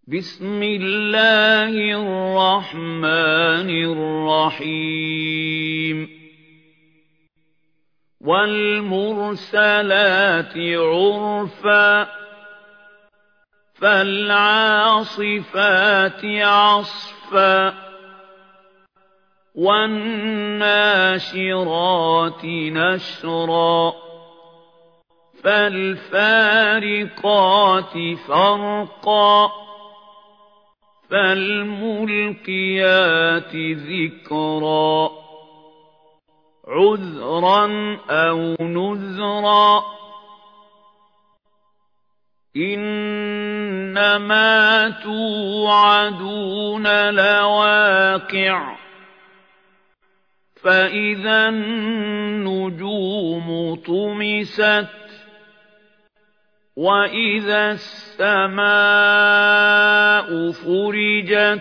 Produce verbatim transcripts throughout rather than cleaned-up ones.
بسم الله الرحمن الرحيم والمرسلات عرفا فالعاصفات عصفا والناشرات نشرا فالفارقات فرقا فالملقيات ذكرا عذرا أو نذرا إنما توعدون لواقع فإذا النجوم طمست وإذا السماء فرجت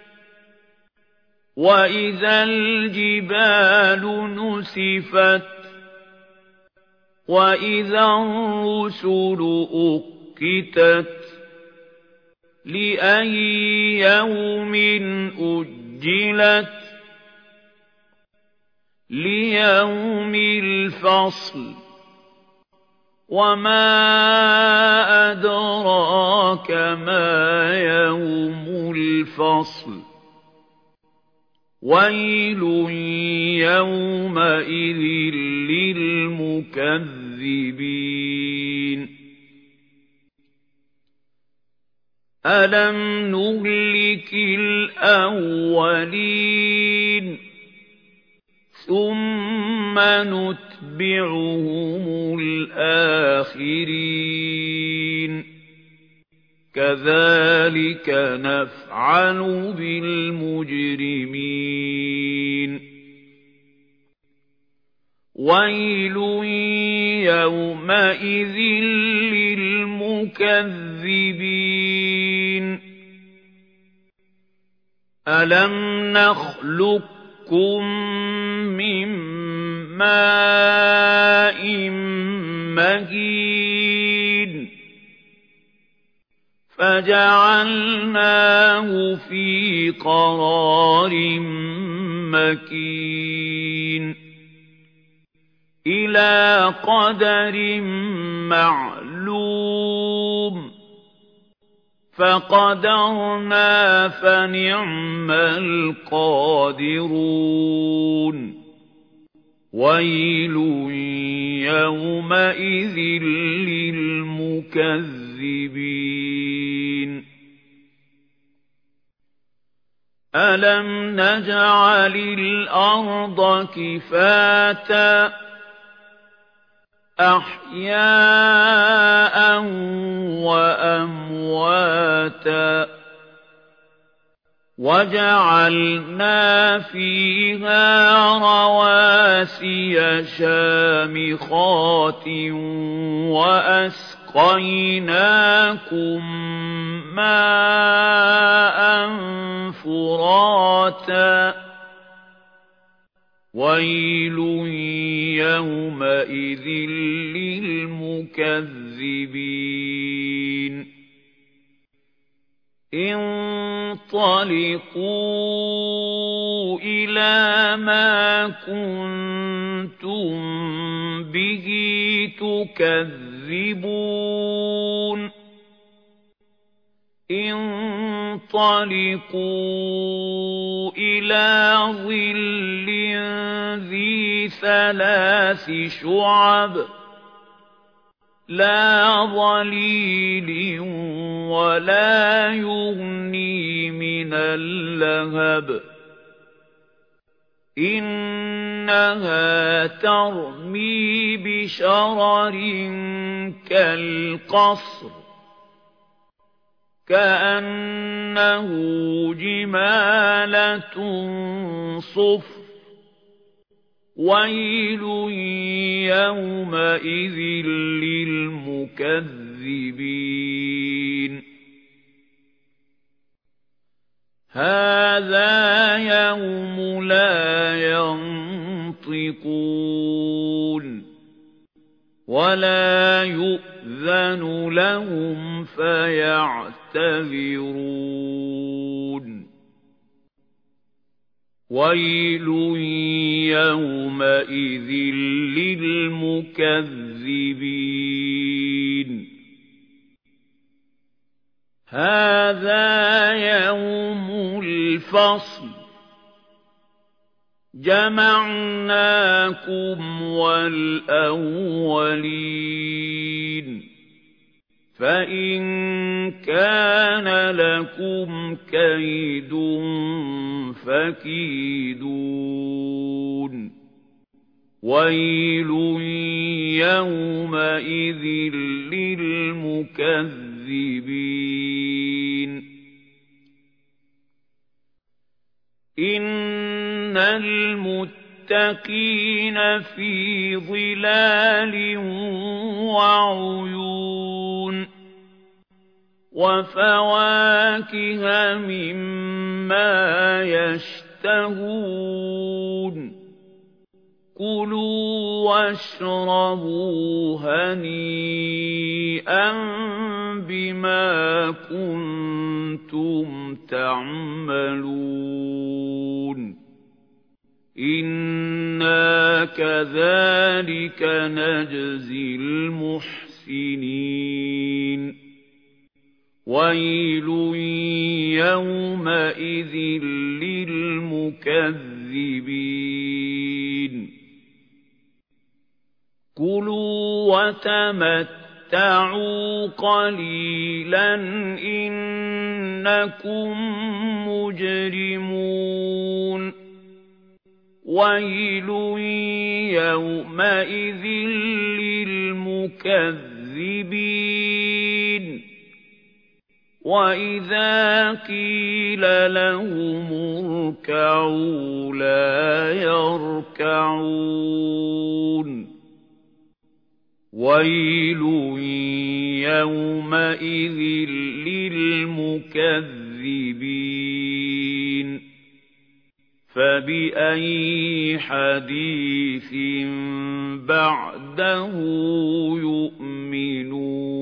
وإذا الجبال نسفت وإذا الرسل أقتت لأي يوم أجلت ليوم الفصل وما أدراك ما يوم الفصل ويل يومئذ للمكذبين ألم نهلك الأولين ثم نتبعهم الآخرين كذلك نفعل بالمجرمين ويل يومئذ للمكذبين ألم نخلقكم من ماء مهين فجعلناه في قرار مكين إلى قدر معلوم فقدرنا فنعم القادرون ويل يومئذ للمكذبين ألم نجعل الأرض كفاتا أحياء وأمواتا وجعلنا فيها رواسي شامخات وأسقيناكم ماء فراتا ويل يومئذ للمكذبين انطلقوا إلى ما كنتم به تكذبون انطلقوا إلى ظل ذي ثلاث شعب لا ظليل ولا يغني من اللهب إنها ترمي بشرر كالقصر كأنه جمالة صفر ويل يومئذ للمكذبين هذا يوم لا ينطقون ولا يؤذن لهم فيعتذرون يعتذرون ويل يومئذ للمكذبين هذا يوم الفصل جمعناكم والأولين فإن كان لكم كيد فكيدون ويل يومئذ للمكذبين إن المتقين في ظلال وعيون وفواكه مما يشتهون كلوا واشربوا هنيئا بما كنتم تعملون إنا كذلك نجزي المحسنين ويل يومئذ للمكذبين كلوا وتمتعوا قليلا إنكم مجرمون ويل يومئذ للمكذبين وإذا قيل لهم اركعوا لا يركعون ويل يومئذ للمكذبين فبأي حديث بعده يؤمنون